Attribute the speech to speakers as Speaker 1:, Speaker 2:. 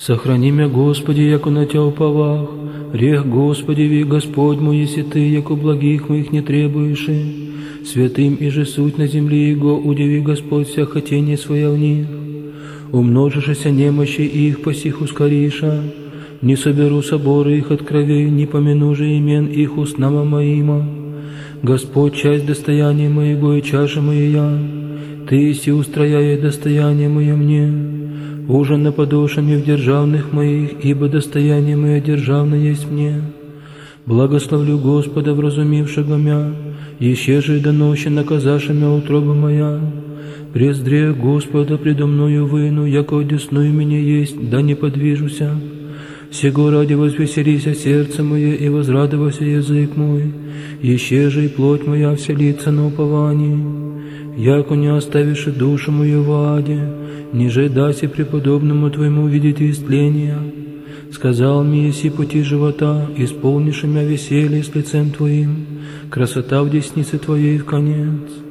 Speaker 1: Сохрани мя, Господи, яко на Тя уповах, рех, Господи, ви Господь мой, если Ты, яко благих моих не требуешь, святым и же суть на земле Его, удиви, Господь, вся хотение своя в них. Умножишься немощи их, посих ускориша, не соберу соборы их от крови, не помяну же имен их устнама моима. Господь, часть достояния моего и чаша моя, Ты еси устрояя достояние мое мне. Ужин наподошами в державных моих, ибо достояние мое державно есть мне. Благословлю Господа, вразумившего мя, еще же доноще наказаша мя утроба моя. Прездрее Господа предо мною выну, яко одесную меня есть, да не подвижуся. Сего ради возвеселися сердце мое и возрадовался язык мой, еще же и плоть моя вселится на уповании. Яко не оставишь душу мою в аде, ниже даси преподобному Твоему видеть истления. Сказал мне, еси пути живота, исполнишь мя веселье с лицем Твоим, красота в деснице Твоей в конец.